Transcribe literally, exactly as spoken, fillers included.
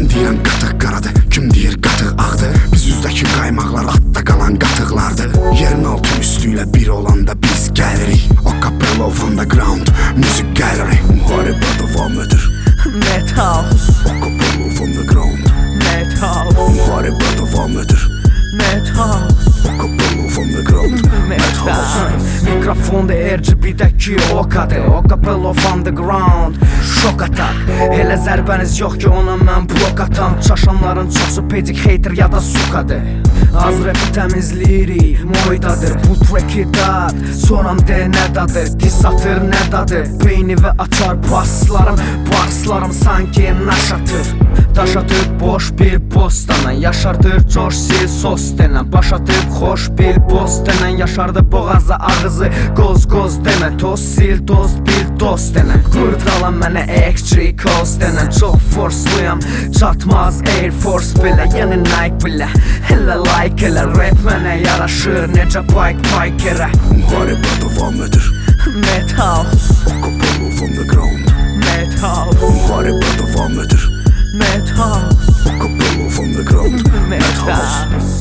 deyən qatıq qaradır, kim deyir qatıq ağdır. Biz üzdəki qaymaqlar atda qalan qatıqlardır. Yerin altı üstü ilə bir olanda biz gəlirik. Acapella of underground music gallery. Müharibə davam edir. Madhouse. Acapella of underground Madhouse. Müharibə davam edir. Madhouse. Acapella of underground Madhouse. Mikrofonda R G B'dəki okadır. Acapella of underground şok atak. Elə zərbəniz yox ki ona mən blok atam. Çaşanların çoxsu pecik hater ya da sukadır. Az rapi təmizləyirik, moydadır. Bu tracki dad, soran de nə dadır. Diss atır nə dadır. Beyni və açar baslarım, barslarım sanki naş atır. Daş atıb boş bir postana, yaşardır coş sil sos denən. Baş atıb xoş bir post denən, yaşardı boğazı ağızı qoz qoz demə. Toz sil dost bil dost denən. Qurdalan mənə X-G Coast denən. Çox forsluyam, çatmaz Air Force belə, yəni Nike belə. Elə like elə rap mənə yaraşır, necə bike bike yerə. Müharibə davam edir. Madhouse. Acapella of underground Madhouse. Müharibə davam edir. Madhouse. Acapella of underground Madhouse.